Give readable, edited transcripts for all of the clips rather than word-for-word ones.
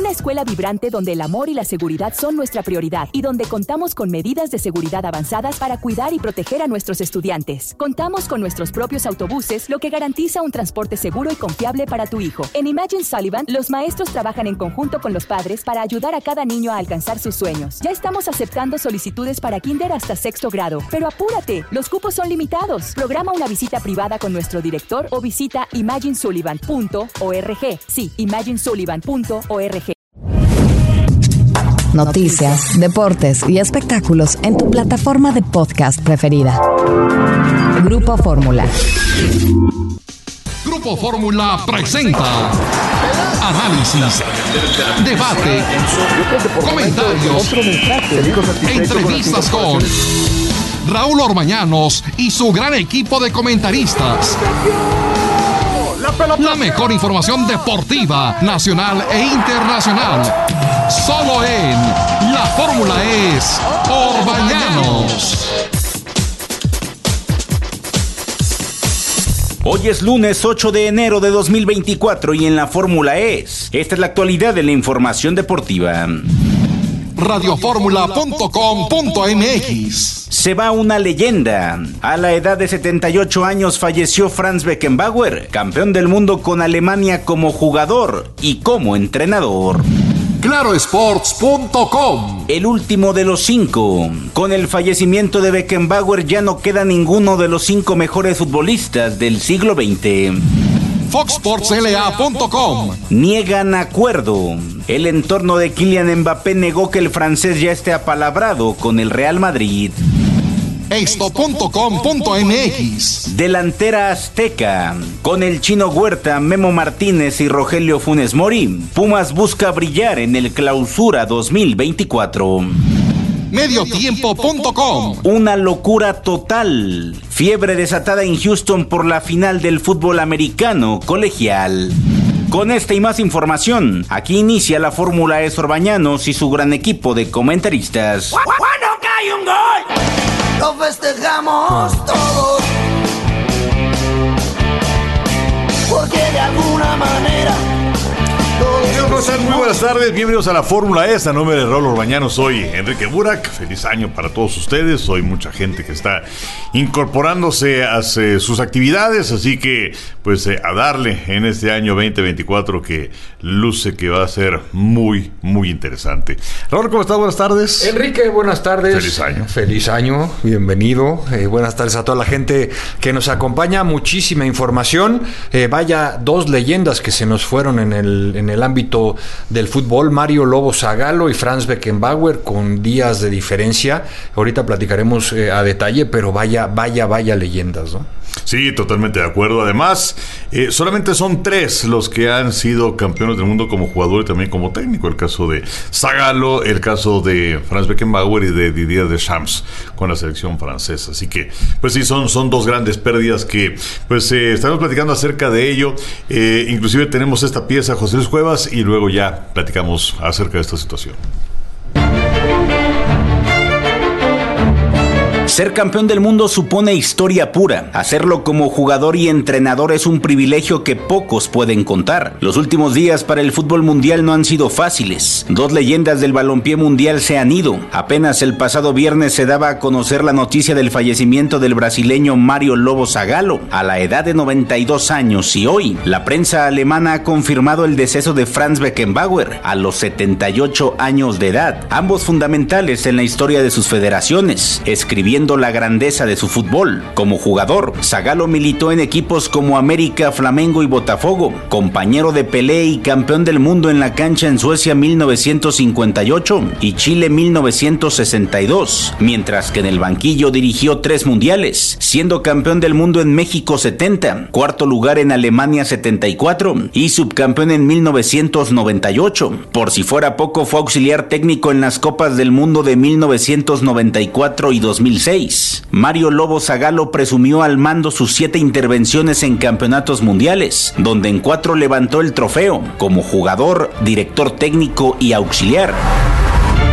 Una escuela vibrante donde el amor y la seguridad son nuestra prioridad y donde contamos con medidas de seguridad avanzadas para cuidar y proteger a nuestros estudiantes. Contamos con nuestros propios autobuses, lo que garantiza un transporte seguro y confiable para tu hijo. En Imagine Sullivan, los maestros trabajan en conjunto con los padres para ayudar a cada niño a alcanzar sus sueños. Ya estamos aceptando solicitudes para kinder hasta 6º grado, pero apúrate, los cupos son limitados. Programa una visita privada con nuestro director o visita imaginesullivan.org. Sí, imaginesullivan.org. Noticias, deportes y espectáculos en tu plataforma de podcast preferida. Grupo Fórmula. Grupo Fórmula presenta análisis, debate, comentarios, entrevistas con Raúl Orbañanos y su gran equipo de comentaristas. La mejor información deportiva, nacional e internacional. Solo en La Fórmula es Orbañanos. Hoy es lunes 8 de enero de 2024 y en La Fórmula es. Esta es la actualidad de la información deportiva. Radioformula.com.mx. Se va una leyenda. A la edad de 78 años falleció Franz Beckenbauer, campeón del mundo con Alemania como jugador y como entrenador. Clarosports.com. El último de los 5. Con el fallecimiento de Beckenbauer ya no queda ninguno de los 5 mejores futbolistas del siglo XX. FoxSportsLA.com. Niegan acuerdo. El entorno de Kylian Mbappé negó que el francés ya esté apalabrado con el Real Madrid. Esto.com.mx. Delantera azteca. Con el Chino Huerta, Memo Martínez y Rogelio Funes Mori, Pumas busca brillar en el Clausura 2024. Mediotiempo.com. Una locura total. Fiebre desatada en Houston por la final del fútbol americano colegial. Con esta y más información, aquí inicia La Fórmula es Orbañanos y su gran equipo de comentaristas. ¡Cuando cae un gol! ¡Lo festejamos todos! Porque de alguna manera... Muy buenas tardes, bienvenidos a La Fórmula E. A nombre de Raúl Orbañanos, soy Enrique Burak. Feliz año para todos ustedes. Hoy mucha gente que está incorporándose a sus actividades, así que pues a darle en este año 2024 que luce que va a ser muy, muy interesante. Raúl, ¿cómo estás? Buenas tardes. Enrique, buenas tardes. Feliz año. Feliz año, bienvenido. Buenas tardes a toda la gente que nos acompaña. Muchísima información. Vaya, 2 leyendas que se nos fueron en el ámbito del fútbol, Mario Lobo Zagallo y Franz Beckenbauer, con días de diferencia. Ahorita platicaremos a detalle, pero vaya leyendas, ¿no? Sí, totalmente de acuerdo. Además, solamente son 3 los que han sido campeones del mundo como jugador y también como técnico. El caso de Zagallo, el caso de Franz Beckenbauer y de Didier Deschamps con la selección francesa. Así que, pues sí, son 2 grandes pérdidas que, pues, estamos platicando acerca de ello. Inclusive tenemos esta pieza, José Luis Cuevas, y luego ya platicamos acerca de esta situación. Ser campeón del mundo supone historia pura. Hacerlo como jugador y entrenador es un privilegio que pocos pueden contar. Los últimos días para el fútbol mundial no han sido fáciles. 2 leyendas del balompié mundial se han ido. Apenas el pasado viernes se daba a conocer la noticia del fallecimiento del brasileño Mario Lobo Zagallo a la edad de 92 años y hoy la prensa alemana ha confirmado el deceso de Franz Beckenbauer a los 78 años de edad. Ambos fundamentales en la historia de sus federaciones, escribiendo la grandeza de su fútbol. Como jugador, Zagallo militó en equipos como América, Flamengo y Botafogo, compañero de Pelé y campeón del mundo en la cancha en Suecia 1958 y Chile 1962, mientras que en el banquillo dirigió 3 mundiales, siendo campeón del mundo en México 70, cuarto lugar en Alemania 74 y subcampeón en 1998. Por si fuera poco, fue auxiliar técnico en las Copas del Mundo de 1994 y 2006. Mario Lobo Zagallo presumió al mando sus 7 intervenciones en campeonatos mundiales, donde en 4 levantó el trofeo, como jugador, director técnico y auxiliar.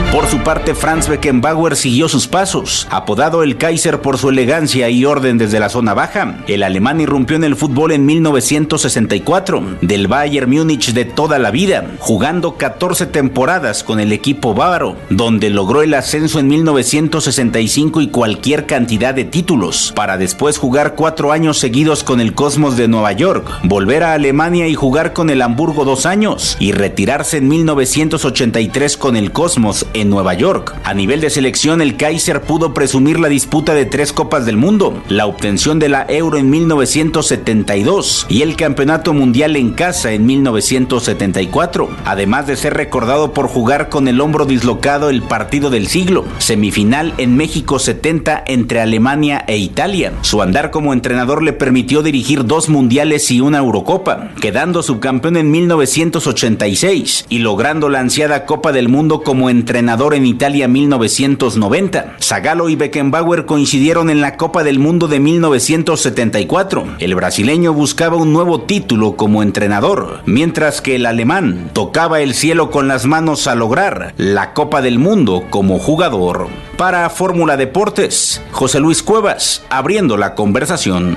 Por su parte, Franz Beckenbauer siguió sus pasos. Apodado el Kaiser por su elegancia y orden desde la zona baja, el alemán irrumpió en el fútbol en 1964, del Bayern Múnich de toda la vida, jugando 14 temporadas con el equipo bávaro, donde logró el ascenso en 1965 y cualquier cantidad de títulos, para después jugar 4 años seguidos con el Cosmos de Nueva York, volver a Alemania y jugar con el Hamburgo 2 años, y retirarse en 1983 con el Cosmos en Nueva York. A nivel de selección, el Kaiser pudo presumir la disputa de 3 Copas del Mundo, la obtención de la Euro en 1972 y el Campeonato Mundial en casa en 1974, además de ser recordado por jugar con el hombro dislocado el partido del siglo, semifinal en México 70 entre Alemania e Italia. Su andar como entrenador le permitió dirigir 2 mundiales y una Eurocopa, quedando subcampeón en 1986 y logrando la ansiada Copa del Mundo como entrenador en Italia 1990. Zagallo y Beckenbauer coincidieron en la Copa del Mundo de 1974. El brasileño buscaba un nuevo título como entrenador, mientras que el alemán tocaba el cielo con las manos a lograr la Copa del Mundo como jugador. Para Fórmula Deportes, José Luis Cuevas, abriendo la conversación.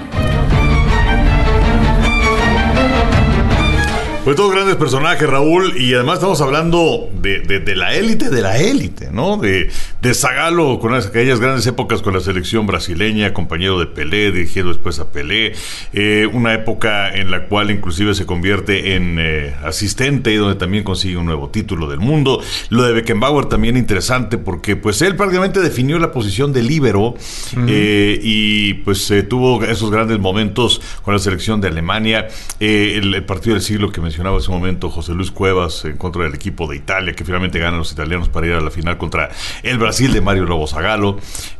Pues todos grandes personajes, Raúl, y además estamos hablando de la élite, ¿no? De Zagallo, con aquellas grandes épocas con la selección brasileña, compañero de Pelé, dirigiendo después a Pelé, una época en la cual inclusive se convierte en asistente y donde también consigue un nuevo título del mundo. Lo de Beckenbauer también interesante porque pues él prácticamente definió la posición de líbero, y pues tuvo esos grandes momentos con la selección de Alemania, el partido del siglo que mencionaba hace un momento José Luis Cuevas en contra del equipo de Italia, que finalmente ganan los italianos para ir a la final contra el Brasil de Mario Lobo Zagallo,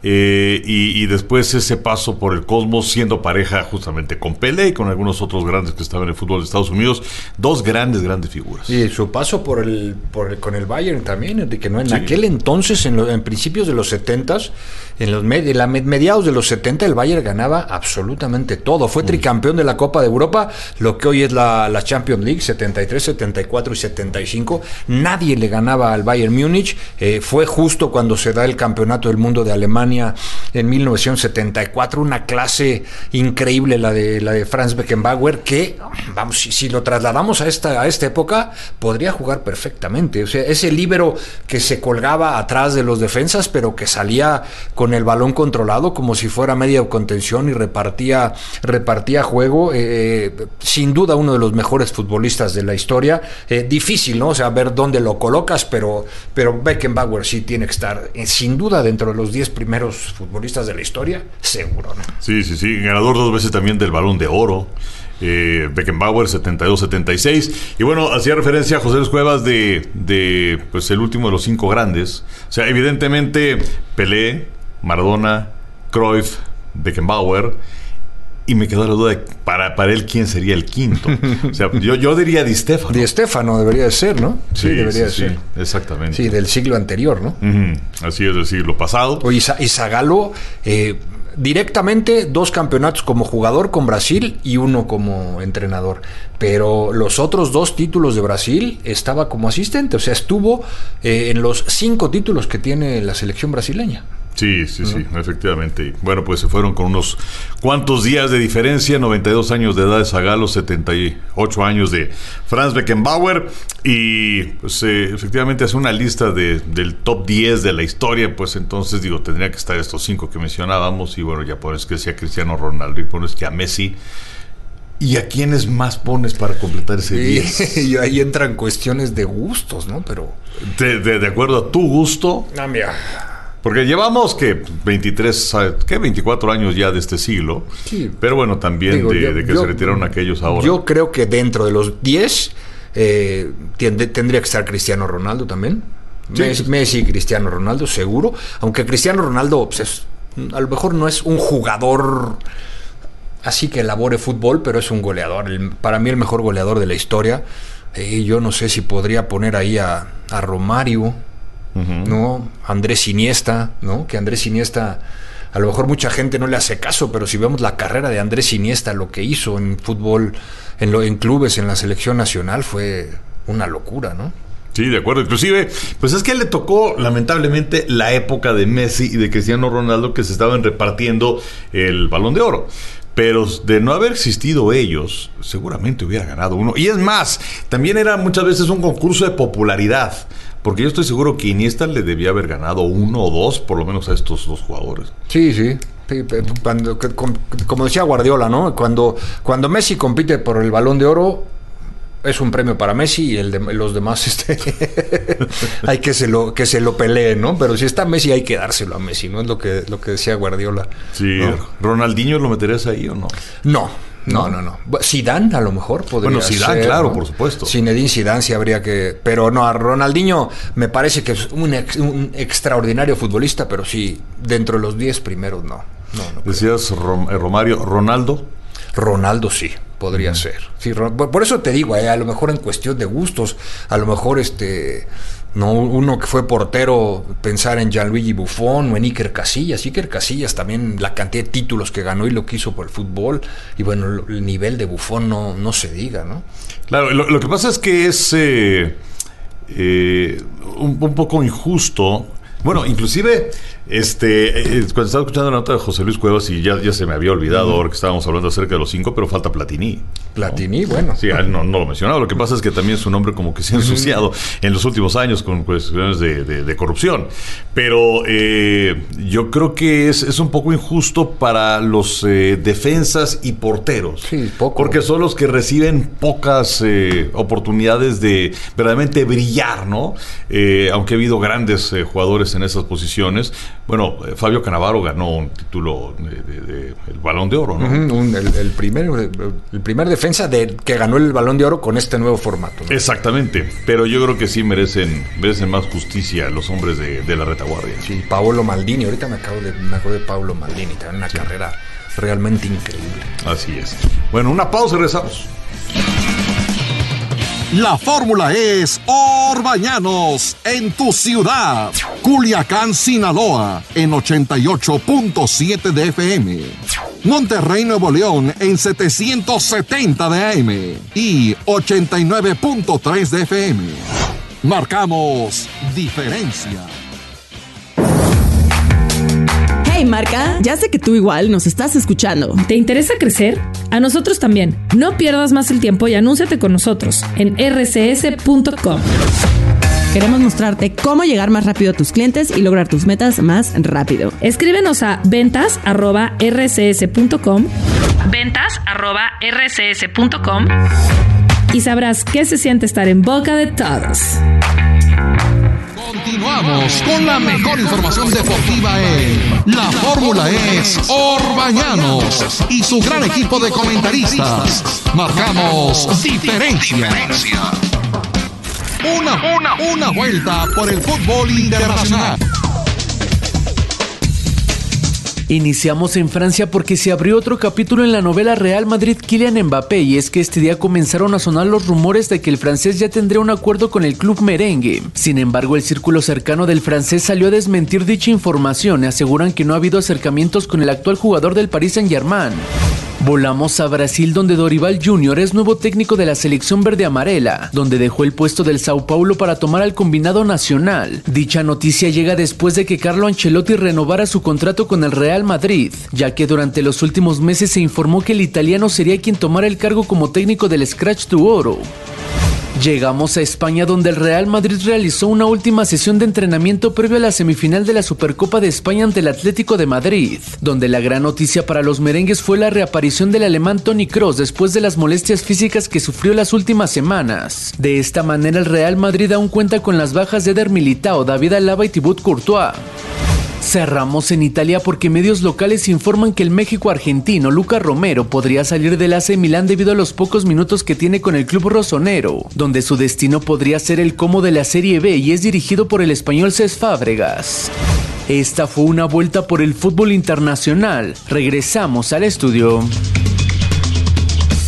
y después ese paso por el Cosmos siendo pareja justamente con Pelé y con algunos otros grandes que estaban en el fútbol de Estados Unidos, 2 grandes figuras. Y su paso con el Bayern también, de que no en aquel entonces, en principios de los 70s, mediados de los 70, el Bayern ganaba absolutamente todo. Fue tricampeón de la Copa de Europa, lo que hoy es la Champions League, 73, 74 y 75. Nadie le ganaba al Bayern Múnich. Fue justo cuando se da el Campeonato del Mundo de Alemania en 1974. Una clase increíble la de Franz Beckenbauer, que, vamos, si lo trasladamos a esta época, podría jugar perfectamente. O sea, ese líbero que se colgaba atrás de los defensas, pero que salía con el balón controlado como si fuera media contención y repartía juego. Sin duda uno de los mejores futbolistas de la historia. Difícil, ¿no? O sea, ver dónde lo colocas, pero Beckenbauer sí tiene que estar sin duda dentro de los 10 primeros futbolistas de la historia, seguro, ¿no? Sí, ganador 2 veces también del Balón de Oro. Beckenbauer 72-76, y bueno, hacía referencia a José Luis Cuevas de pues el último de los 5 grandes. O sea, evidentemente Pelé, Maradona, Cruyff, Beckenbauer, y me quedó la duda de para él quién sería el quinto. O sea, yo diría Di Stéfano. Di Stéfano debería de ser, ¿no? Sí, debería de ser. Sí, exactamente. Sí, del siglo anterior, ¿no? Así es, del siglo pasado. Oye, y Zagallo, directamente 2 campeonatos como jugador con Brasil y 1 como entrenador, pero los otros 2 títulos de Brasil estaba como asistente, o sea, estuvo en los 5 títulos que tiene la selección brasileña. Sí, efectivamente. Y bueno, pues se fueron con unos cuantos días de diferencia, 92 años de edad de Zagallo, 78 años de Franz Beckenbauer, y pues efectivamente hace una lista del top 10 de la historia, pues entonces tendría que estar estos 5 que mencionábamos, y bueno, ya pones que sea Cristiano Ronaldo, y pones que a Messi. ¿Y a quiénes más pones para completar ese 10? Y ahí entran cuestiones de gustos, ¿no? Pero de acuerdo a tu gusto. Mira, porque llevamos, 24 años ya de este siglo. Sí. Pero bueno, también de que se retiraron aquellos ahora. Yo creo que dentro de los 10 tendría que estar Cristiano Ronaldo también. Sí. Messi y Cristiano Ronaldo, seguro. Aunque Cristiano Ronaldo, pues, a lo mejor no es un jugador así que elabore fútbol, pero es un goleador. Para mí el mejor goleador de la historia. Yo no sé si podría poner ahí a Romario. ¿No? Andrés Iniesta, ¿no? Que Andrés Iniesta, a lo mejor mucha gente no le hace caso, pero si vemos la carrera de Andrés Iniesta, lo que hizo en fútbol, en clubes, en la selección nacional, fue una locura, ¿no? Sí, de acuerdo. Inclusive, pues es que le tocó, lamentablemente, la época de Messi y de Cristiano Ronaldo, que se estaban repartiendo el Balón de Oro. Pero de no haber existido ellos, seguramente hubiera ganado uno. Y es más, también era muchas veces un concurso de popularidad. Porque yo estoy seguro que Iniesta le debía haber ganado 1 o 2, por lo menos a estos 2 jugadores. Sí. Como decía Guardiola, ¿no? Cuando Messi compite por el Balón de Oro, es un premio para Messi y los demás hay que se lo peleen, ¿no? Pero si está Messi hay que dárselo a Messi, ¿no? Es lo que decía Guardiola. Sí, ¿no? ¿Ronaldinho lo meterías ahí o no? No. Zidane a lo mejor podría ser. Bueno, Zidane, claro, ¿no? Por supuesto. Zinedine Zidane sí habría que... Pero no, a Ronaldinho me parece que es un extraordinario futbolista, pero sí, dentro de los 10 primeros no. Decías Romario, ¿Ronaldo? Ronaldo sí, podría ser. Sí, por eso te digo, a lo mejor en cuestión de gustos, a lo mejor no uno que fue portero, pensar en Gianluigi Buffon o en Iker Casillas. Iker Casillas también, la cantidad de títulos que ganó y lo que hizo por el fútbol, y bueno, el nivel de Buffon no se diga, ¿no? Claro, lo que pasa es que es un poco injusto. Bueno, inclusive cuando estaba escuchando la nota de José Luis Cuevas, y ya se me había olvidado ahora que estábamos hablando acerca de los 5, pero falta Platini. Platini, ¿no? Bueno. Sí, no lo mencionaba. Lo que pasa es que también su nombre como que se ha ensuciado en los últimos años con cuestiones de corrupción. Pero yo creo que es un poco injusto para los defensas y porteros. Sí, poco. Porque son los que reciben pocas oportunidades de verdaderamente brillar, ¿no? Aunque ha habido grandes jugadores en esas posiciones. Bueno, Fabio Cannavaro ganó un título el Balón de Oro, ¿no? El primer defensa que ganó el Balón de Oro con este nuevo formato, ¿no? Exactamente, pero yo creo que sí merecen más justicia los hombres de la retaguardia. Sí, Paolo Maldini, ahorita me acuerdo de Paolo Maldini, tiene una carrera realmente increíble. Así es. Bueno, una pausa y regresamos. La fórmula es Orbañanos en tu ciudad. Culiacán, Sinaloa en 88.7 de FM. Monterrey, Nuevo León en 770 de AM y 89.3 de FM. Marcamos diferencia. Hey Marca, ya sé que tú igual nos estás escuchando. ¿Te interesa crecer? A nosotros también. No pierdas más el tiempo y anúnciate con nosotros en rcs.com. Queremos mostrarte cómo llegar más rápido a tus clientes y lograr tus metas más rápido. Escríbenos a ventas@rcs.com. ventas@rcs.com y sabrás qué se siente estar en boca de todos. Continuamos con la mejor información deportiva en La Fórmula es Orbañanos y su gran equipo de comentaristas. Marcamos diferencia. Una vuelta por el fútbol internacional. Iniciamos en Francia porque se abrió otro capítulo en la novela Real Madrid-Kylian Mbappé, y es que este día comenzaron a sonar los rumores de que el francés ya tendría un acuerdo con el club merengue. Sin embargo, el círculo cercano del francés salió a desmentir dicha información y aseguran que no ha habido acercamientos con el actual jugador del Paris Saint-Germain. Volamos a Brasil, donde Dorival Júnior es nuevo técnico de la selección verde-amarela, donde dejó el puesto del Sao Paulo para tomar al combinado nacional. Dicha noticia llega después de que Carlo Ancelotti renovara su contrato con el Real Madrid, ya que durante los últimos meses se informó que el italiano sería quien tomara el cargo como técnico del Scratch to Oro. Llegamos a España, donde el Real Madrid realizó una última sesión de entrenamiento previo a la semifinal de la Supercopa de España ante el Atlético de Madrid, donde la gran noticia para los merengues fue la reaparición del alemán Toni Kroos después de las molestias físicas que sufrió las últimas semanas. De esta manera, el Real Madrid aún cuenta con las bajas de Eder Militao, David Alaba y Thibaut Courtois. Cerramos en Italia porque medios locales informan que el México-argentino Lucas Romero podría salir del AC Milán debido a los pocos minutos que tiene con el club rosonero, donde su destino podría ser el Como de la Serie B y es dirigido por el español Cesc Fábregas. Esta fue una vuelta por el fútbol internacional. Regresamos al estudio.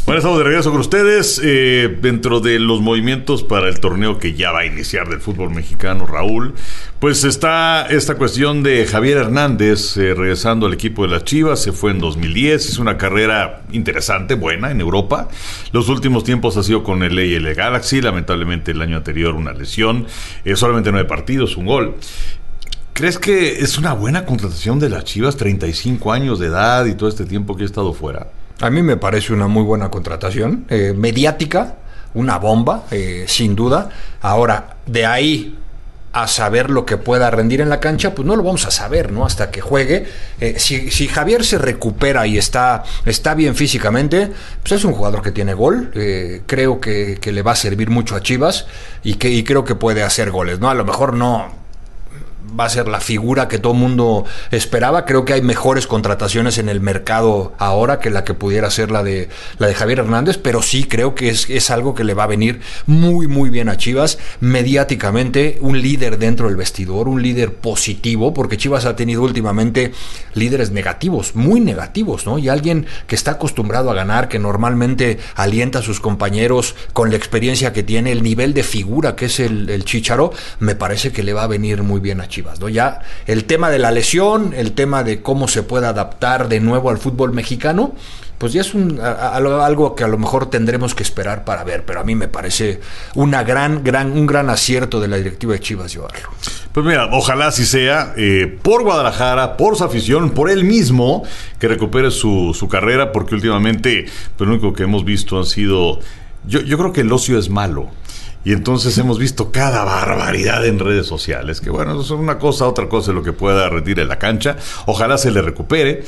Bueno, estamos de regreso con ustedes dentro de los movimientos para el torneo que ya va a iniciar del fútbol mexicano, Raúl. Pues está esta cuestión de Javier Hernández regresando al equipo de las Chivas. Se fue en 2010, es una carrera interesante, buena en Europa. Los últimos tiempos ha sido con el LA Galaxy, lamentablemente el año anterior una lesión, solamente 9 partidos, un gol. ¿Crees que es una buena contratación de las Chivas, 35 años de edad y todo este tiempo que ha estado fuera? A mí me parece una muy buena contratación, mediática, una bomba, sin duda. Ahora, de ahí a saber lo que pueda rendir en la cancha, pues no lo vamos a saber, ¿no? Hasta que juegue. Si Javier se recupera y está bien físicamente, pues es un jugador que tiene gol. Creo que le va a servir mucho a Chivas y creo que puede hacer goles, ¿no? A lo mejor no va a ser la figura que todo el mundo esperaba. Creo que hay mejores contrataciones en el mercado ahora que la que pudiera ser la de Javier Hernández, pero sí creo que es algo que le va a venir muy muy bien a Chivas mediáticamente, un líder dentro del vestidor, un líder positivo, porque Chivas ha tenido últimamente líderes negativos, muy negativos, ¿no? Y alguien que está acostumbrado a ganar, que normalmente alienta a sus compañeros con la experiencia que tiene, el nivel de figura que es el Chícharo, me parece que le va a venir muy bien a Chivas, ¿no? Ya el tema de la lesión, el tema de cómo se puede adaptar de nuevo al fútbol mexicano, pues ya es algo que a lo mejor tendremos que esperar para ver, pero a mí me parece un gran acierto de la directiva de Chivas llevarlo. Pues mira, ojalá así sea, por Guadalajara, por su afición, por él mismo, que recupere su carrera, porque últimamente pues, lo único que hemos visto han sido... Yo creo que el ocio es malo. Y entonces hemos visto cada barbaridad en redes sociales, que bueno, eso es una cosa, otra cosa es lo que pueda rendir en la cancha. Ojalá se le recupere.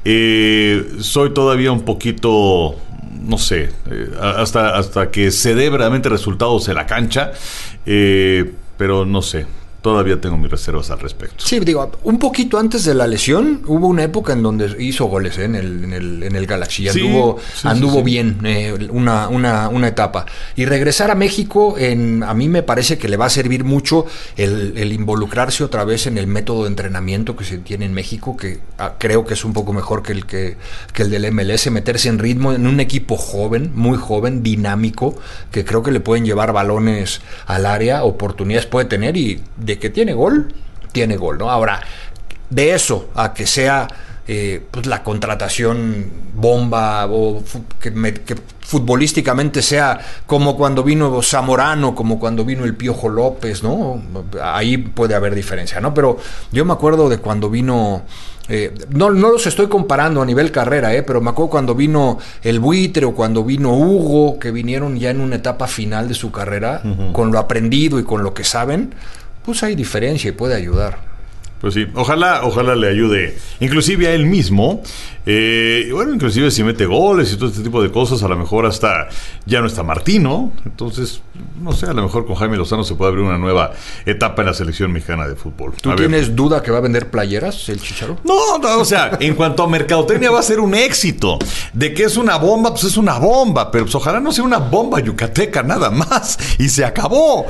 Soy todavía un poquito, no sé, hasta que se dé verdaderamente resultados en la cancha, pero no sé. Todavía tengo mis reservas al respecto. Sí, digo, un poquito antes de la lesión hubo una época en donde hizo goles en el Galaxy. Anduvo bien una etapa. Y regresar a México, a mí me parece que le va a servir mucho el involucrarse otra vez en el método de entrenamiento que se tiene en México, que creo que es un poco mejor que el del MLS, meterse en ritmo en un equipo joven, muy joven, dinámico, que creo que le pueden llevar balones al área, oportunidades puede tener y de que tiene gol, ¿no? Ahora, de eso a que sea pues la contratación bomba o que futbolísticamente sea como cuando vino Zamorano, como cuando vino el Piojo López, ¿no? Ahí puede haber diferencia, ¿no? Pero yo me acuerdo de cuando vino... no los estoy comparando a nivel carrera, pero me acuerdo cuando vino el Buitre o cuando vino Hugo, que vinieron ya en una etapa final de su carrera, con lo aprendido y con lo que saben, pues hay diferencia y puede ayudar. Pues sí, ojalá le ayude, inclusive a él mismo, y bueno, inclusive si mete goles y todo este tipo de cosas, a lo mejor hasta ya no está Martino, entonces, no sé, a lo mejor con Jaime Lozano se puede abrir una nueva etapa en la selección mexicana de fútbol. ¿Tú tienes duda que va a vender playeras el Chícharo? No, o sea, en cuanto a mercadotecnia va a ser un éxito. De que es una bomba, pues es una bomba, pero pues ojalá no sea una bomba yucateca nada más, y se acabó.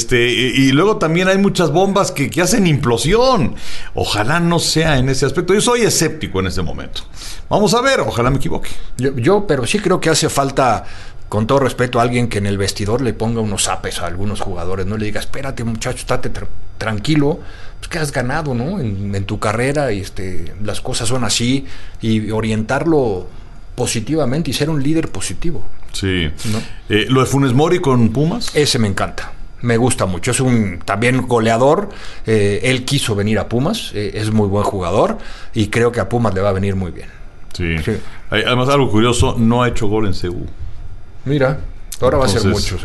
Y luego también hay muchas bombas que hacen implosión. Ojalá no sea en ese aspecto. Yo soy escéptico en este momento. Vamos a ver, ojalá me equivoque. Yo pero sí creo que hace falta, con todo respeto, a alguien que en el vestidor le ponga unos zapes a algunos jugadores, no le diga, espérate muchacho, estate tranquilo, pues que has ganado, ¿no? En tu carrera, y las cosas son así, y orientarlo positivamente y ser un líder positivo. Sí. ¿No? Lo de Funes Mori con Pumas. Ese me encanta. Me gusta mucho, es un también goleador, él quiso venir a Pumas, es muy buen jugador y creo que a Pumas le va a venir muy bien. Sí. Además, algo curioso, no ha hecho gol en CU. Mira, ahora va a ser muchos.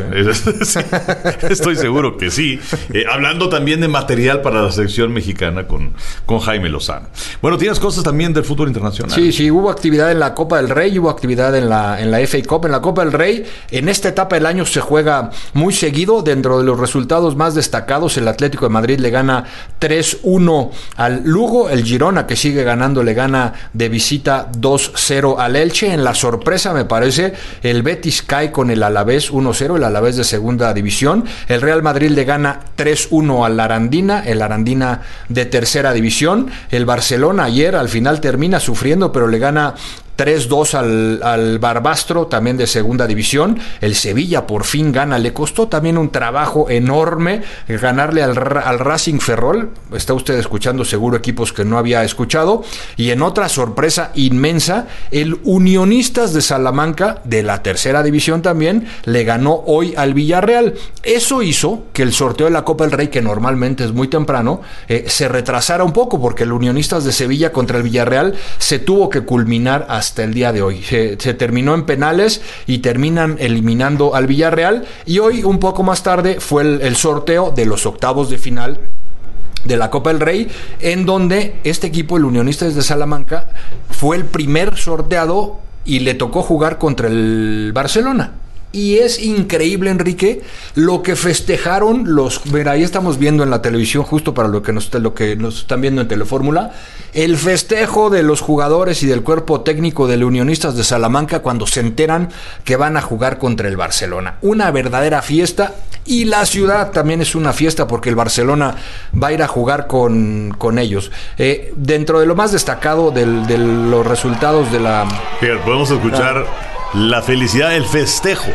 Estoy seguro que sí. Hablando también de material para la selección mexicana con Jaime Lozano. Bueno, tienes cosas también del fútbol internacional. Sí, hubo actividad en la Copa del Rey, hubo actividad en la FA Cup. En la Copa del Rey, en esta etapa del año se juega muy seguido. Dentro de los resultados más destacados, el Atlético de Madrid le gana 3-1 al Lugo. El Girona, que sigue ganando, le gana de visita 2-0 al Elche. En la sorpresa, me parece, el Betis cae con el Alavés 1-0, el Alavés de segunda división. El Real Madrid le gana 3-1 al Arandina, el Arandina de tercera división. El Barcelona ayer al final termina sufriendo, pero le gana 3-2 al Barbastro, también de segunda división. El Sevilla por fin gana. Le costó también un trabajo enorme ganarle al Racing Ferrol. Está usted escuchando seguro equipos que no había escuchado. Y en otra sorpresa inmensa, el Unionistas de Salamanca, de la tercera división también, le ganó hoy al Villarreal. Eso hizo que el sorteo de la Copa del Rey, que normalmente es muy temprano, se retrasara un poco, porque el Unionistas de Sevilla contra el Villarreal se tuvo que culminar hasta el día de hoy. Se terminó en penales y terminan eliminando al Villarreal, y hoy, un poco más tarde, fue el sorteo de los octavos de final de la Copa del Rey, en donde este equipo, el Unionistas de Salamanca, fue el primer sorteado y le tocó jugar contra el Barcelona. Y es increíble, Enrique, lo que festejaron los... Mira, ahí estamos viendo en la televisión, justo para lo que nos están viendo en Telefórmula, el festejo de los jugadores y del cuerpo técnico de los Unionistas de Salamanca cuando se enteran que van a jugar contra el Barcelona. Una verdadera fiesta, y la ciudad también es una fiesta porque el Barcelona va a ir a jugar con ellos. Dentro de lo más destacado de los resultados de la... Fíjate, podemos escuchar la felicidad, el festejo.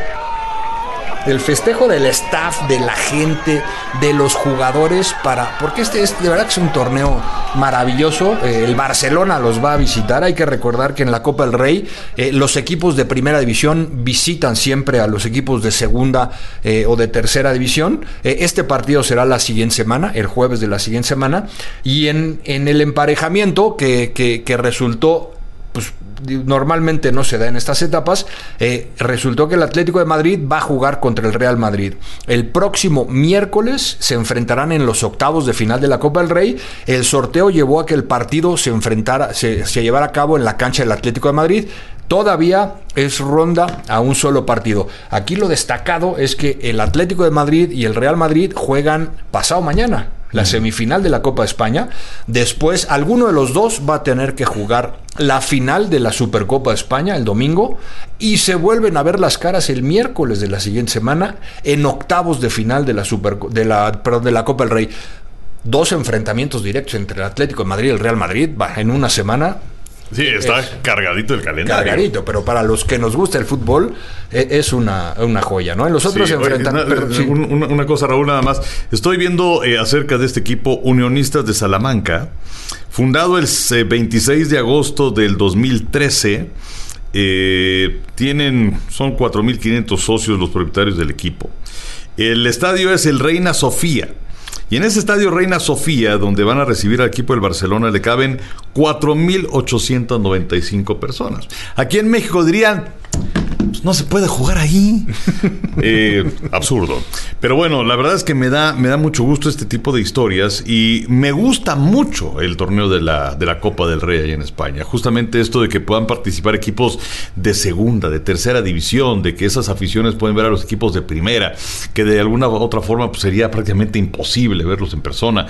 El festejo del staff, de la gente, de los jugadores, porque este es de verdad que es un torneo maravilloso. El Barcelona los va a visitar. Hay que recordar que en la Copa del Rey los equipos de primera división visitan siempre a los equipos de segunda o de tercera división. Este partido será la siguiente semana, el jueves de la siguiente semana, y en el emparejamiento que resultó, pues normalmente no se da en estas etapas, resultó que el Atlético de Madrid va a jugar contra el Real Madrid. El próximo miércoles se enfrentarán en los octavos de final de la Copa del Rey. El sorteo llevó a que el partido se llevara a cabo en la cancha del Atlético de Madrid. Todavía es ronda a un solo partido. Aquí lo destacado es que el Atlético de Madrid y el Real Madrid juegan pasado mañana la semifinal de la Copa de España. Después, alguno de los dos va a tener que jugar la final de la Supercopa de España el domingo, y se vuelven a ver las caras el miércoles de la siguiente semana en octavos de final de la Copa del Rey. 2 enfrentamientos directos entre el Atlético de Madrid y el Real Madrid en una semana. Sí, está cargadito el calendario. Cargadito, pero para los que nos gusta el fútbol es una joya, ¿no? En los otros enfrentamientos... Una cosa, Raúl, nada más. Estoy viendo acerca de este equipo Unionistas de Salamanca, fundado el 26 de agosto del 2013. Son 4.500 socios los propietarios del equipo. El estadio es el Reina Sofía. Y en ese estadio Reina Sofía, donde van a recibir al equipo del Barcelona, le caben 4.895 personas. Aquí en México dirían, pues no se puede jugar ahí. Absurdo. Pero bueno, la verdad es que me da mucho gusto este tipo de historias, y me gusta mucho el torneo de la Copa del Rey allá en España. Justamente esto de que puedan participar equipos de segunda, de tercera división, de que esas aficiones pueden ver a los equipos de primera, que de alguna u otra forma pues sería prácticamente imposible verlos en persona.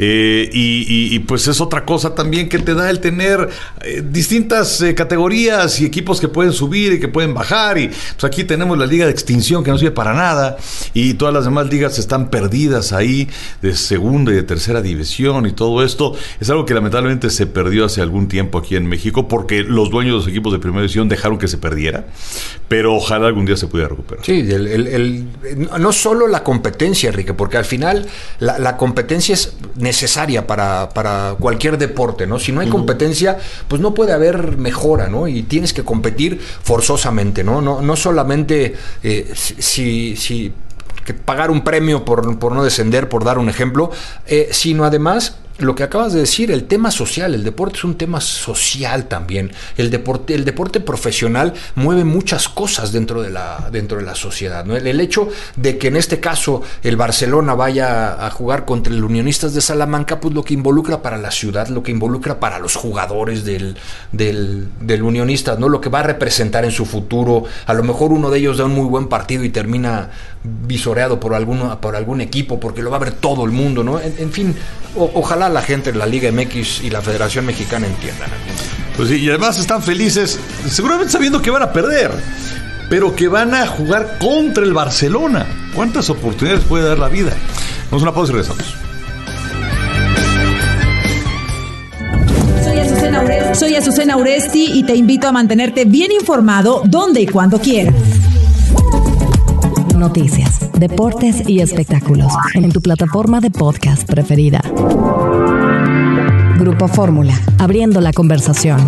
Y pues es otra cosa también que te da el tener distintas categorías y equipos que pueden subir y que pueden bajar. Y pues aquí tenemos la Liga de Extinción, que no sirve para nada, y todas las demás ligas están perdidas ahí, de segunda y de tercera división, y todo esto es algo que lamentablemente se perdió hace algún tiempo aquí en México, porque los dueños de los equipos de primera división dejaron que se perdiera, pero ojalá algún día se pudiera recuperar. Sí, no solo la competencia, Enrique, porque al final la competencia es necesaria para cualquier deporte, ¿no? Si no hay competencia, pues no puede haber mejora, ¿no? Y tienes que competir forzosamente, ¿no? No solamente si que pagar un premio por no descender, por dar un ejemplo, sino además lo que acabas de decir, el tema social. El deporte es un tema social también. El deporte profesional mueve muchas cosas dentro de la sociedad, ¿no? El hecho de que en este caso el Barcelona vaya a jugar contra el Unionistas de Salamanca, pues lo que involucra para la ciudad, lo que involucra para los jugadores del Unionistas, ¿no? Lo que va a representar en su futuro. A lo mejor uno de ellos da un muy buen partido y termina visoreado por algún equipo, porque lo va a ver todo el mundo, ¿no? En fin, ojalá la gente de la Liga MX y la Federación Mexicana entiendan. Pues sí, y además están felices, seguramente sabiendo que van a perder, pero que van a jugar contra el Barcelona. ¿Cuántas oportunidades puede dar la vida? Vamos a una pausa y regresamos. Soy Azucena Aurel. Soy Azucena Uresti y te invito a mantenerte bien informado donde y cuando quieras. Noticias, deportes y espectáculos en tu plataforma de podcast preferida. Grupo Fórmula, abriendo la conversación.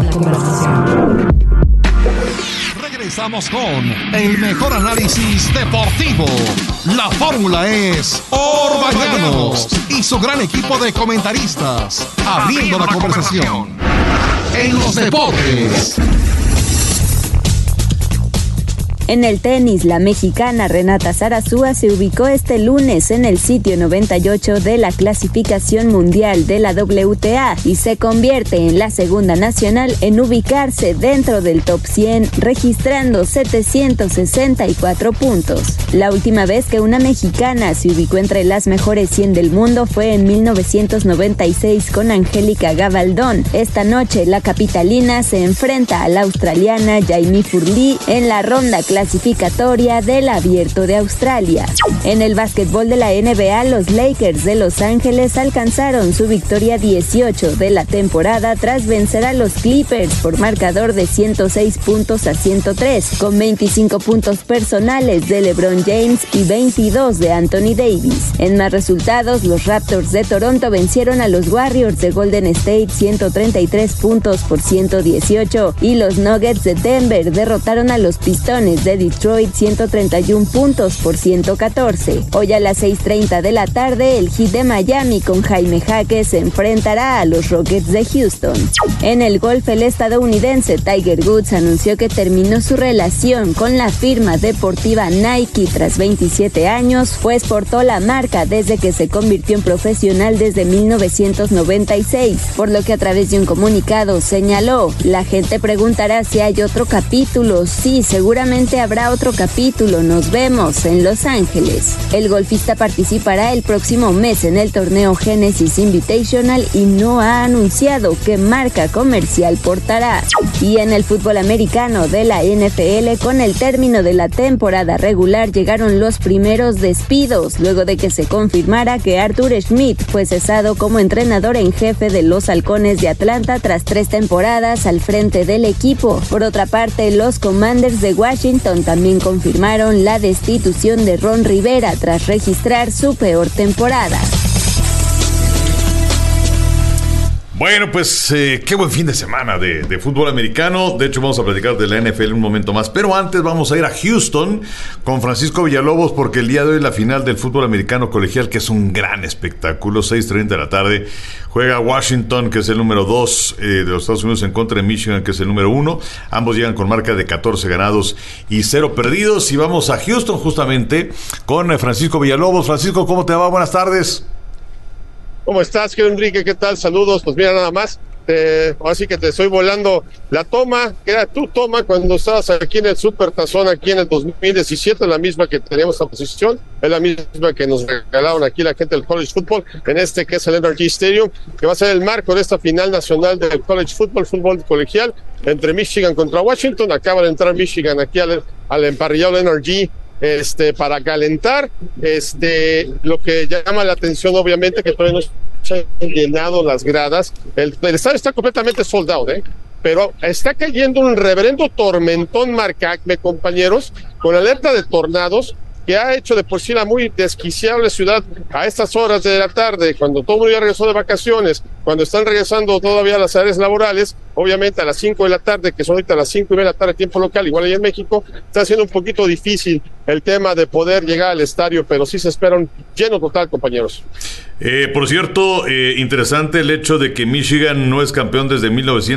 Regresamos con el mejor análisis deportivo. La fórmula es Orbañanos y su gran equipo de comentaristas, abriendo la conversación en los deportes. En el tenis, la mexicana Renata Zarazúa se ubicó este lunes en el sitio 98 de la clasificación mundial de la WTA y se convierte en la segunda nacional en ubicarse dentro del top 100, registrando 764 puntos. La última vez que una mexicana se ubicó entre las mejores 100 del mundo fue en 1996 con Angélica Gabaldón. Esta noche, la capitalina se enfrenta a la australiana Jamie Furley en la ronda clasificatoria del Abierto de Australia. En el básquetbol de la NBA, los Lakers de Los Ángeles alcanzaron su victoria 18 de la temporada tras vencer a los Clippers por marcador de 106-103, con 25 puntos personales de LeBron James y 22 de Anthony Davis. En más resultados, los Raptors de Toronto vencieron a los Warriors de Golden State 133 puntos por 118 y los Nuggets de Denver derrotaron a los Pistones de Detroit 131 puntos por 114. Hoy a las 6:30 de la tarde, el Heat de Miami con Jaime Jaques se enfrentará a los Rockets de Houston. En el golf, el estadounidense Tiger Woods anunció que terminó su relación con la firma deportiva Nike tras 27 años, pues portó la marca desde que se convirtió en profesional desde 1996, por lo que a través de un comunicado señaló: la gente preguntará si hay otro capítulo. Sí, seguramente habrá otro capítulo, nos vemos en Los Ángeles. El golfista participará el próximo mes en el torneo Genesis Invitational y no ha anunciado qué marca comercial portará. Y en el fútbol americano de la NFL, con el término de la temporada regular llegaron los primeros despidos, luego de que se confirmara que Arthur Smith fue cesado como entrenador en jefe de los Halcones de Atlanta tras 3 temporadas al frente del equipo. Por otra parte, los Commanders de Washington también confirmaron la destitución de Ron Rivera tras registrar su peor temporada. Bueno, pues qué buen fin de semana de fútbol americano. De hecho, vamos a platicar de la NFL un momento más. Pero antes vamos a ir a Houston con Francisco Villalobos, porque el día de hoy la final del fútbol americano colegial, que es un gran espectáculo, 6:30 de la tarde, juega Washington, que es el número 2 de los Estados Unidos, en contra de Michigan, que es el número 1. Ambos llegan con marca de 14 ganados y 0 perdidos. Y vamos a Houston justamente con Francisco Villalobos. Francisco, ¿cómo te va? Buenas tardes. ¿Cómo estás, Geo Enrique? ¿Qué tal? Saludos. Pues mira, nada más, así que te estoy volando la toma, que era tu toma cuando estabas aquí en el Super Tazón, aquí en el 2017, la misma que teníamos a posición, es la misma que nos regalaron aquí la gente del College Football, en este que es el NRG Stadium, que va a ser el marco de esta final nacional del College Football, fútbol colegial, entre Michigan contra Washington. Acaba de entrar Michigan aquí al emparrillado NRG, para calentar. Lo que llama la atención, obviamente, que todavía no se han llenado las gradas. El estadio está completamente sold out, pero está cayendo un reverendo tormentón, Marcacme, compañeros, con alerta de tornados, que ha hecho de por sí la muy desquiciable ciudad a estas horas de la tarde, cuando todo el mundo ya regresó de vacaciones, cuando están regresando todavía a las áreas laborales. Obviamente a las 5 de la tarde, que son ahorita las 5:30 de la tarde, tiempo local, igual allá en México, está siendo un poquito difícil el tema de poder llegar al estadio, pero sí se espera un lleno total, compañeros. Por cierto, interesante el hecho de que Michigan no es campeón desde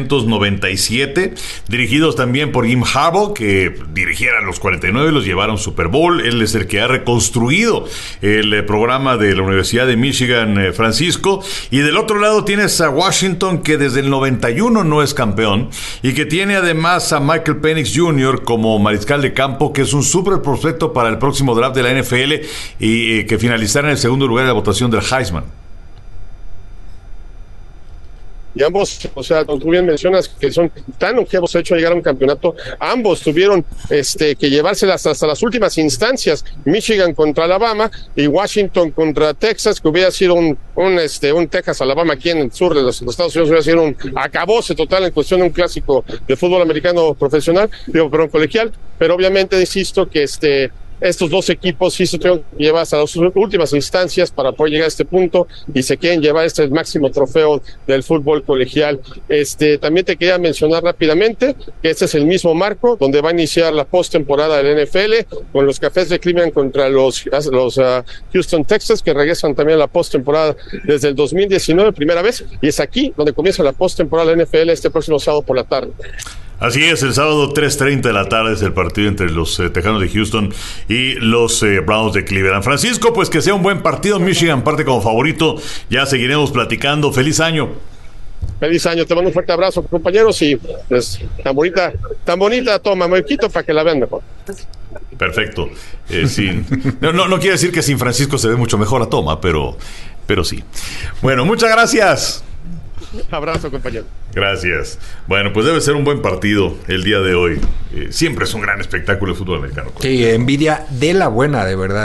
1997, dirigidos también por Jim Harbaugh, que dirigiera a los 49 y los llevaron Super Bowl. Él es el que ha reconstruido el programa de la Universidad de Michigan, Francisco. Y del otro lado tienes a Washington, que desde el 91 no es campeón, y que tiene además a Michael Penix Jr. como mariscal de campo, que es un súper prospecto para el próximo draft de la NFL, y que finalizará en el segundo lugar de la votación del Heisman. y ambos, o sea, como tú bien mencionas, que son tan longevos, hecho llegar a un campeonato, ambos tuvieron que llevárselas hasta las últimas instancias, Michigan contra Alabama y Washington contra Texas, que hubiera sido un Texas-Alabama aquí en el sur de los Estados Unidos, hubiera sido un acabose total en cuestión de un clásico de fútbol americano profesional, colegial, pero obviamente insisto que estos dos equipos sí se tuvieron que llevar hasta las últimas instancias para poder llegar a este punto y se quieren llevar el máximo trofeo del fútbol colegial. También te quería mencionar rápidamente que este es el mismo marco donde va a iniciar la postemporada del NFL con los Cafés de Cleveland contra los Houston Texans, que regresan también a la postemporada desde el 2019, primera vez, y es aquí donde comienza la postemporada del NFL este próximo sábado por la tarde. Así es, el sábado 3:30 de la tarde es el partido entre los Tejanos de Houston y los Browns de Cleveland. Francisco, pues que sea un buen partido. Michigan parte como favorito. Ya seguiremos platicando. ¡Feliz año! Feliz año, te mando un fuerte abrazo, compañeros, y pues, tan bonita toma, me quito para que la vean mejor. Perfecto. No quiere decir que sin Francisco se ve mucho mejor la toma, pero sí. Bueno, muchas gracias. Abrazo, compañero. Gracias. Bueno, pues debe ser un buen partido el día de hoy. Siempre es un gran espectáculo de fútbol americano. Sí, envidia de la buena, de verdad.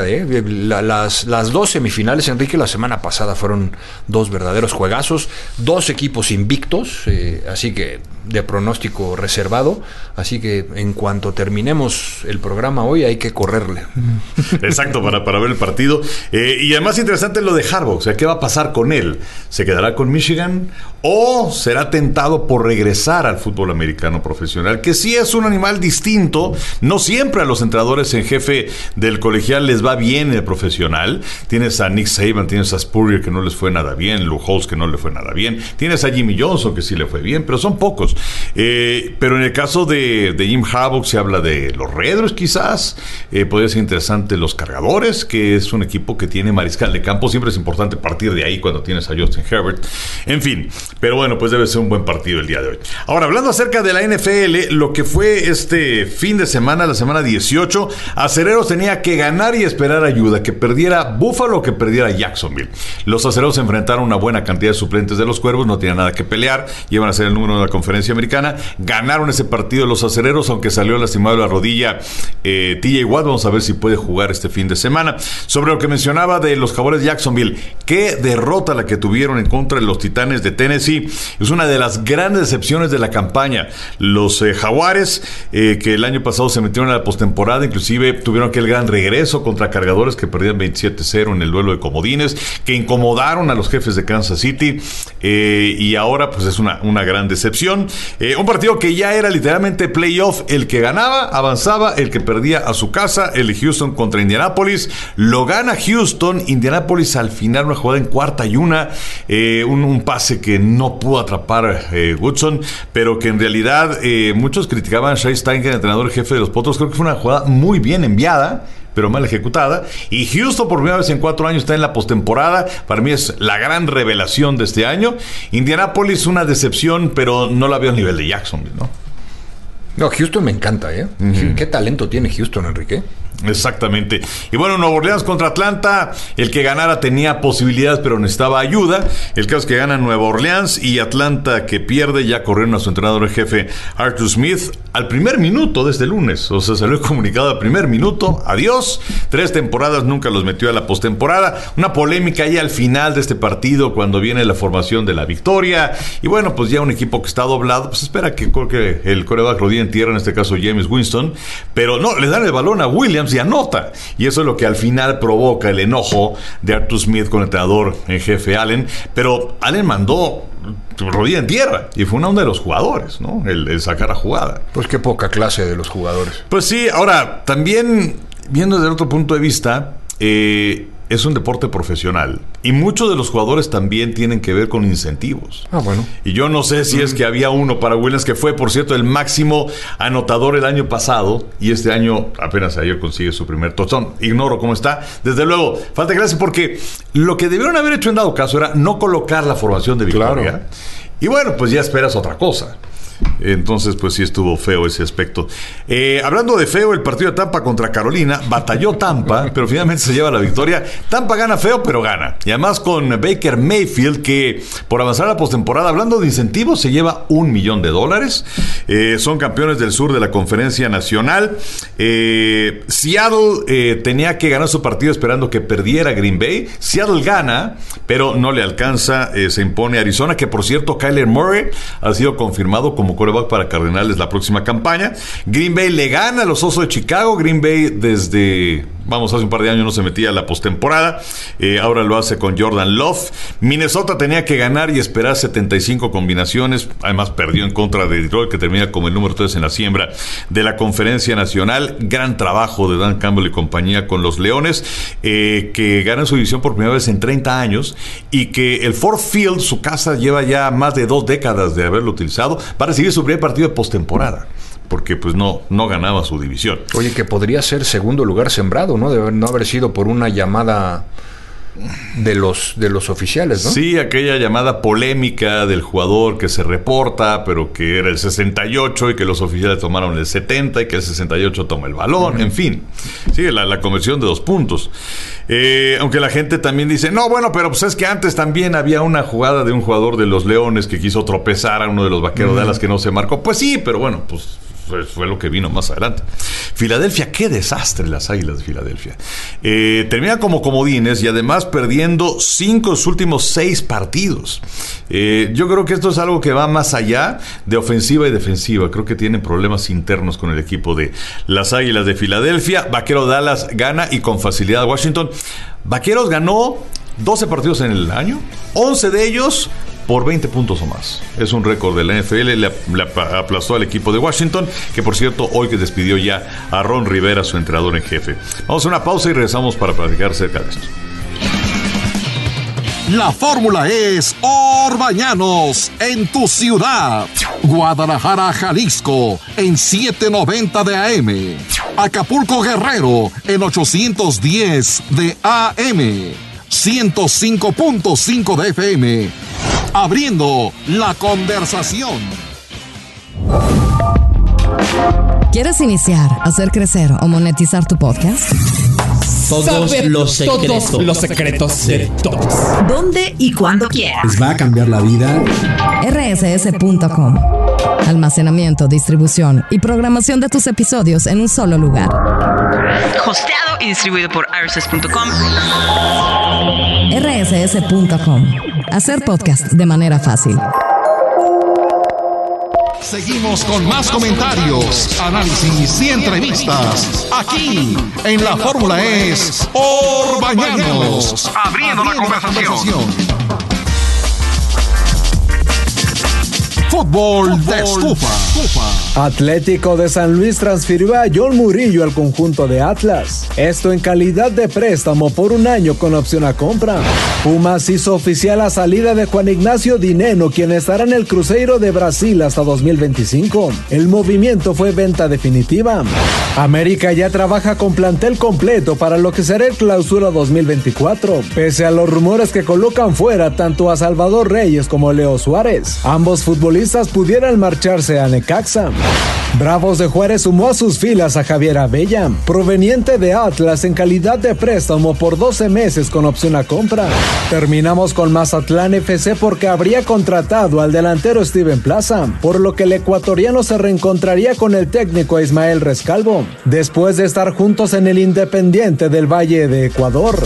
Las dos semifinales, Enrique, la semana pasada fueron dos verdaderos juegazos, dos equipos invictos, así que de pronóstico reservado. Así que en cuanto terminemos el programa hoy hay que correrle. Exacto, para ver el partido. Y además interesante lo de Harbaugh. O sea, ¿qué va a pasar con él? ¿Se quedará con Michigan o será tentado por regresar al fútbol americano profesional? Que sí es un animal distinto. No siempre a los entrenadores en jefe del colegial les va bien el profesional. Tienes a Nick Saban, tienes a Spurrier, que no les fue nada bien, Lou Holtz, que no le fue nada bien, tienes a Jimmy Johnson, que sí le fue bien, pero son pocos. Pero en el caso de Jim Harbaugh se habla de los Raiders, quizás podría ser interesante los Cargadores, que es un equipo que tiene mariscal de campo. Siempre es importante partir de ahí cuando tienes a Justin Herbert. En fin, pero bueno, pues debe ser un buen partido el día de hoy. Ahora, hablando acerca de la NFL, lo que fue este fin de semana, la semana 18, Acereros tenía que ganar y esperar ayuda, que perdiera Buffalo o que perdiera Jacksonville. Los Acereros se enfrentaron a una buena cantidad de suplentes de los Cuervos, no tenían nada que pelear, iban a ser el número uno de la conferencia americana. Ganaron ese partido los Acereros, aunque salió lastimado de la rodilla TJ Watt. Vamos a ver si puede jugar este fin de semana. Sobre lo que mencionaba de los Jaguares de Jacksonville, qué derrota la que tuvieron en contra de los Titanes de Tennessee. Es una de las grandes decepciones de la campaña. Los Jaguares, que el año pasado se metieron a la postemporada, inclusive tuvieron aquel gran regreso contra Cargadores, que perdían 27-0 en el duelo de comodines, que incomodaron a los Jefes de Kansas City, y ahora pues es una gran decepción. Un partido que ya era literalmente playoff. El que ganaba avanzaba, el que perdía a su casa. El de Houston contra Indianapolis, lo gana Houston. Indianapolis al final, una jugada en 4ª y 1, un pase que no pudo atrapar Woodson, pero que en realidad muchos criticaban a Shai Steichen, el entrenador jefe de los Potros. Creo que fue una jugada muy bien enviada, pero mal ejecutada. Y Houston por primera vez en 4 años está en la postemporada. Para mí es la gran revelación de este año. Indianapolis una decepción, pero no la veo a nivel de Jacksonville, ¿no? No, Houston me encanta, ¿eh? Uh-huh. ¿Qué talento tiene Houston, Enrique? Exactamente. Y bueno, Nueva Orleans contra Atlanta. El que ganara tenía posibilidades, pero necesitaba ayuda. El caso es que gana Nueva Orleans, y Atlanta, que pierde, ya corrieron a su entrenador jefe Arthur Smith al primer minuto de este lunes. O sea, salió comunicado al primer minuto: adiós. 3 temporadas nunca los metió a la postemporada. Una polémica ahí al final de este partido, cuando viene la formación de la victoria. Y bueno, pues ya un equipo que está doblado, pues espera que el quarterback rodilla en tierra, en este caso James Winston, pero no, le dan el balón a Williams y anota. Y eso es lo que al final provoca el enojo de Arthur Smith con el entrenador en jefe Allen. Pero Allen mandó rodilla en tierra, y fue uno de los jugadores, ¿no? El sacar a jugada. Pues qué poca clase de los jugadores. Pues sí. Ahora, también viendo desde otro punto de vista, es un deporte profesional, y muchos de los jugadores también tienen que ver con incentivos. Ah, bueno. Y yo no sé si es que había uno para Williams, que fue, por cierto, el máximo anotador el año pasado, y este año apenas ayer consigue su primer touchdown. Ignoro cómo está. Desde luego, falta clase, porque lo que debieron haber hecho en dado caso era no colocar la formación de victoria. Claro. Y bueno, pues ya esperas otra cosa. Entonces, pues sí estuvo feo ese aspecto. Hablando de feo, el partido de Tampa contra Carolina, batalló Tampa, pero finalmente se lleva la victoria. Tampa gana feo, pero gana. Y además con Baker Mayfield, que por avanzar a la postemporada, hablando de incentivos, se lleva $1 millón. Son campeones del sur de la Conferencia Nacional. Seattle tenía que ganar su partido esperando que perdiera Green Bay. Seattle gana, pero no le alcanza. Se impone Arizona, que por cierto, Kyler Murray ha sido confirmado como quarterback para Cardenales la próxima campaña. Green Bay le gana a los Osos de Chicago. Green Bay desde, hace un par de años no se metía a la postemporada. Ahora lo hace con Jordan Love. Minnesota tenía que ganar y esperar 75 combinaciones. Además perdió en contra de Detroit, que termina como el número 3 en la siembra de la Conferencia Nacional. Gran trabajo de Dan Campbell y compañía con los Leones, que ganan su división por primera vez en 30 años y que el Ford Field, su casa, lleva ya más de 2 décadas de haberlo utilizado. Va a recibir su primer partido de postemporada, porque pues no ganaba su división. Oye, que podría ser segundo lugar sembrado, ¿no? De no haber sido por una llamada de los oficiales, ¿no? Sí, aquella llamada polémica del jugador que se reporta, pero que era el 68 y que los oficiales tomaron el 70 y que el 68 toma el balón, en fin. Sí, la conversión de 2 puntos. Aunque la gente también dice, no, bueno, pero pues es que antes también había una jugada de un jugador de los Leones que quiso tropezar a uno de los Vaqueros de Dallas que no se marcó. Pues sí, pero bueno, pues fue lo que vino más adelante. Filadelfia, qué desastre las Águilas de Filadelfia. Termina como comodines y además perdiendo 5 de sus últimos 6 partidos. Yo creo que esto es algo que va más allá de ofensiva y defensiva. Creo que tienen problemas internos con el equipo de las Águilas de Filadelfia. Vaquero Dallas gana y con facilidad Washington. Vaqueros ganó 12 partidos en el año, 11 de ellos por 20 puntos o más. Es un récord de la NFL. Le aplastó al equipo de Washington, que por cierto hoy que despidió ya a Ron Rivera, su entrenador en jefe. Vamos a una pausa y regresamos para platicar cerca de esto. La fórmula es Orbañanos en tu ciudad. Guadalajara, Jalisco en 790 de AM. Acapulco, Guerrero en 810 de AM. 105.5 de FM. Abriendo la conversación. ¿Quieres iniciar, hacer crecer o monetizar tu podcast? Todos los secretos de todos. ¿Dónde y cuándo quieras? Les va a cambiar la vida. rss.com. Almacenamiento, distribución y programación de tus episodios en un solo lugar. Hosteado y distribuido por rss.com. rss.com. Hacer podcast de manera fácil. Seguimos con más comentarios, análisis y entrevistas. Aquí en La Fórmula es Orbañanos. Abriendo la conversación. Fútbol de estufa. Atlético de San Luis transfirió a John Murillo al conjunto de Atlas. Esto en calidad de préstamo por 1 año con opción a compra. Pumas hizo oficial la salida de Juan Ignacio Dineno, quien estará en el Cruzeiro de Brasil hasta 2025. El movimiento fue venta definitiva. América ya trabaja con plantel completo para lo que será el Clausura 2024, pese a los rumores que colocan fuera tanto a Salvador Reyes como a Leo Suárez. Ambos futbolistas pudieran marcharse a Necaxa. Bravos de Juárez sumó a sus filas a Javier Abella, proveniente de Atlas en calidad de préstamo por 12 meses con opción a compra. Terminamos con Mazatlán FC porque habría contratado al delantero Steven Plaza, por lo que el ecuatoriano se reencontraría con el técnico Ismael Rescalvo, después de estar juntos en el Independiente del Valle de Ecuador.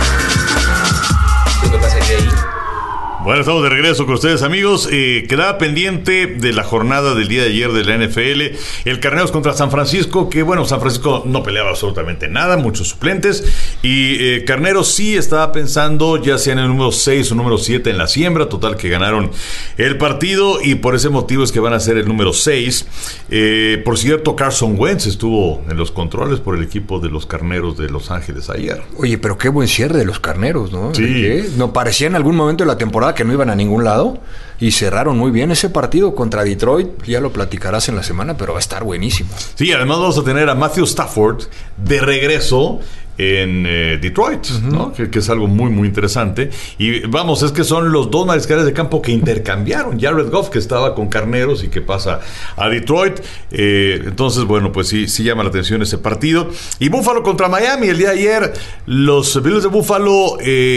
Bueno, estamos de regreso con ustedes, amigos. Quedaba pendiente de la jornada del día de ayer de la NFL. El Carneros contra San Francisco, que bueno, San Francisco no peleaba absolutamente nada, muchos suplentes. Y Carneros sí estaba pensando ya sea en el número 6 o número 7 en la siembra. Total que ganaron el partido y por ese motivo es que van a ser el número 6. Por cierto, Carson Wentz estuvo en los controles por el equipo de los Carneros de Los Ángeles ayer. Oye, pero qué buen cierre de los Carneros, ¿no? Sí. No parecía en algún momento de la temporada pensaba que no iban a ningún lado y cerraron muy bien ese partido contra Detroit. Ya lo platicarás en la semana, pero va a estar buenísimo. Sí, además vamos a tener a Matthew Stafford de regreso en Detroit, ¿no? Que es algo muy, muy interesante. Y vamos, es que son los dos mariscales de campo que intercambiaron. Jared Goff, que estaba con Carneros y que pasa a Detroit. Entonces, bueno, pues sí llama la atención ese partido. Y Buffalo contra Miami el día de ayer. Los Bills de Buffalo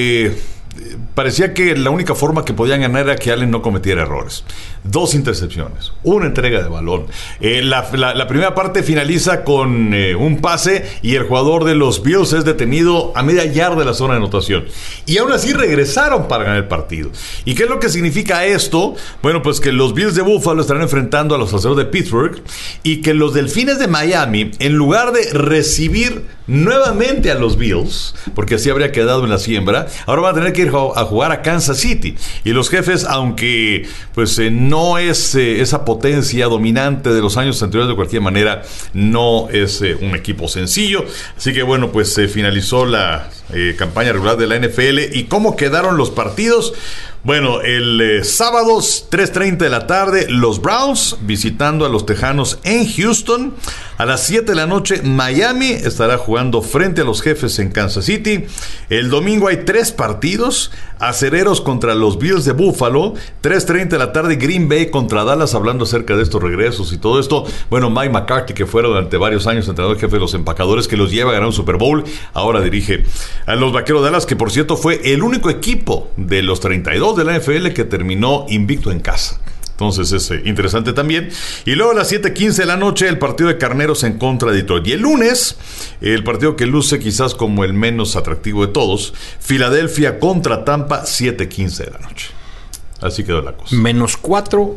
parecía que la única forma que podían ganar era que Allen no cometiera errores. 2 intercepciones, una entrega de balón. La primera parte finaliza con un pase y el jugador de los Bills es detenido a media yarda de la zona de anotación. Y aún así regresaron para ganar el partido. ¿Y qué es lo que significa esto? Bueno, pues que los Bills de Buffalo estarán enfrentando a los Acereros de Pittsburgh y que los Delfines de Miami, en lugar de recibir nuevamente a los Bills, porque así habría quedado en la siembra, ahora van a tener que ir a jugar a Kansas City. Y los Jefes, aunque pues no es esa potencia dominante de los años anteriores, de cualquier manera no es un equipo sencillo. Así que bueno, pues se finalizó la campaña regular de la NFL. ¿Y cómo quedaron los partidos? Bueno, el sábado 3:30 de la tarde, los Browns visitando a los Tejanos en Houston. A las 7 de la noche, Miami estará jugando frente a los Jefes en Kansas City. El domingo hay 3 partidos. Acereros contra los Bills de Buffalo. 3:30 de la tarde, Green Bay contra Dallas, hablando acerca de estos regresos y todo esto. Bueno, Mike McCarthy, que fue durante varios años entrenador jefe de los Empacadores, que los lleva a ganar un Super Bowl, ahora dirige a los Vaqueros de Dallas, que por cierto fue el único equipo de los 32 de la NFL que terminó invicto en casa. Entonces es interesante también. Y luego a las 7:15 de la noche, el partido de Carneros en contra de Detroit. Y el lunes, el partido que luce quizás como el menos atractivo de todos, Filadelfia contra Tampa, 7:15 de la noche. Así quedó la cosa. -4,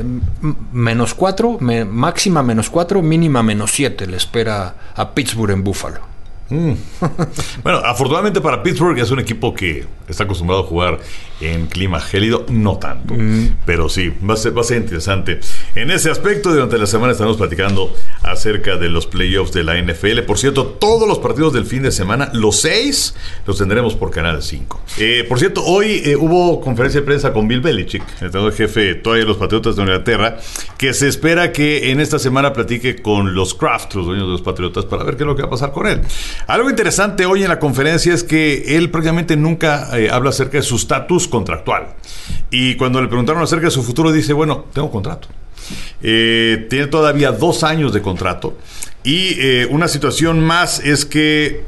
máxima -4, mínima -7 le espera a Pittsburgh en Buffalo. Bueno, afortunadamente para Pittsburgh es un equipo que está acostumbrado a jugar en clima gélido, no tanto, pero sí, va a ser interesante. En ese aspecto, durante la semana estaremos platicando acerca de los playoffs de la NFL. Por cierto, todos los partidos del fin de semana, los 6, los tendremos por Canal 5. Por cierto, hoy hubo conferencia de prensa con Bill Belichick, el entrenador jefe todavía de los Patriotas de Inglaterra, que se espera que en esta semana platique con los Kraft, los dueños de los Patriotas, para ver qué es lo que va a pasar con él. Algo interesante hoy en la conferencia es que él prácticamente nunca habla acerca de su estatus contractual. Y cuando le preguntaron acerca de su futuro, dice, bueno, tengo contrato. Tiene todavía 2 años de contrato. Y una situación más es que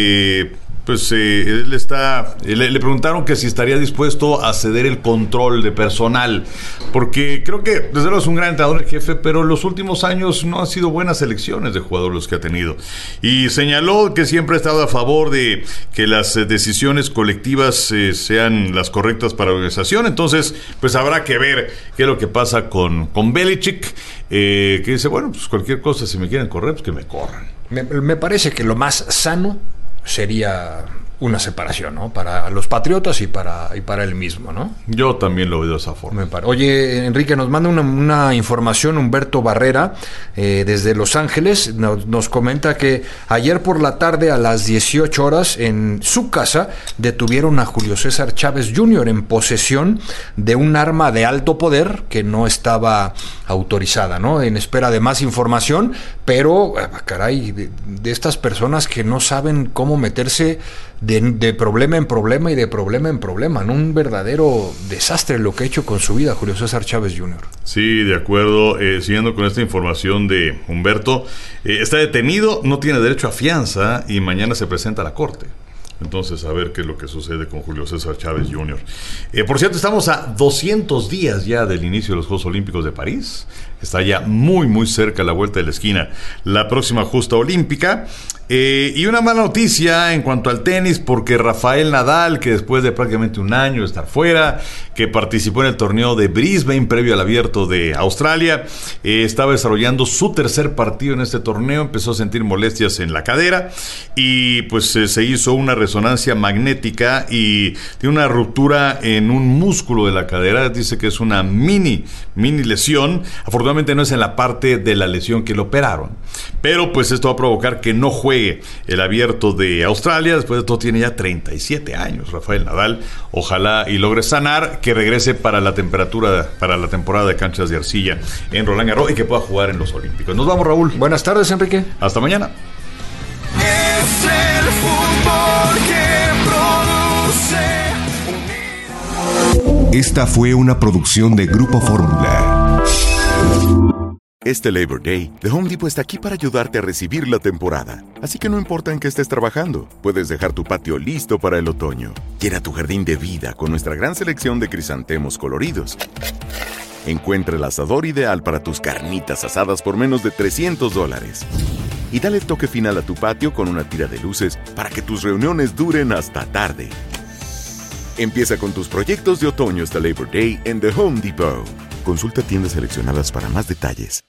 él le preguntaron que si estaría dispuesto a ceder el control de personal, porque creo que desde luego es un gran entrenador el jefe, pero los últimos años no han sido buenas elecciones de jugadores los que ha tenido, y señaló que siempre ha estado a favor de que las decisiones colectivas sean las correctas para la organización. Entonces pues habrá que ver qué es lo que pasa con Belichick, que dice, bueno, pues cualquier cosa, si me quieren correr, pues que me corran. Me parece que lo más sano sería una separación, ¿no? Para los Patriotas y para él mismo, ¿no? Yo también lo veo de esa forma. Oye, Enrique, nos manda una información Humberto Barrera desde Los Ángeles. Nos comenta que ayer por la tarde a las 18 horas en su casa detuvieron a Julio César Chávez Jr. en posesión de un arma de alto poder que no estaba autorizada, ¿no? En espera de más información, pero caray, de estas personas que no saben cómo meterse de problema en problema y de problema en problema, ¿no? Un verdadero desastre lo que ha hecho con su vida Julio César Chávez Jr. Sí, de acuerdo. Siguiendo con esta información de Humberto, está detenido, no tiene derecho a fianza y mañana se presenta a la corte. Entonces, a ver qué es lo que sucede con Julio César Chávez Jr. Por cierto, estamos a 200 días ya del inicio de los Juegos Olímpicos de París. Está ya muy, muy cerca, a la vuelta de la esquina, la próxima justa olímpica. Y una mala noticia en cuanto al tenis, porque Rafael Nadal, que después de prácticamente un año de estar fuera, que participó en el torneo de Brisbane previo al Abierto de Australia, estaba desarrollando su tercer partido en este torneo, empezó a sentir molestias en la cadera y pues se hizo una resonancia magnética y tiene una ruptura en un músculo de la cadera. Dice que es una mini lesión. Afortunadamente no es en la parte de la lesión que lo operaron, pero pues esto va a provocar que no juegue juegue el Abierto de Australia. Después de todo tiene ya 37 años Rafael Nadal. Ojalá y logre sanar, que regrese para la temporada de canchas de arcilla en Roland Garros y que pueda jugar en los Olímpicos. Nos vamos, Raúl. Buenas tardes, Enrique. Hasta mañana. Es el fútbol que produce. Esta fue una producción de Grupo Fórmula. Este Labor Day, The Home Depot está aquí para ayudarte a recibir la temporada. Así que no importa en qué estés trabajando, puedes dejar tu patio listo para el otoño. Llena tu jardín de vida con nuestra gran selección de crisantemos coloridos. Encuentra el asador ideal para tus carnitas asadas por menos de $300. Y dale el toque final a tu patio con una tira de luces para que tus reuniones duren hasta tarde. Empieza con tus proyectos de otoño hasta Labor Day en The Home Depot. Consulta tiendas seleccionadas para más detalles.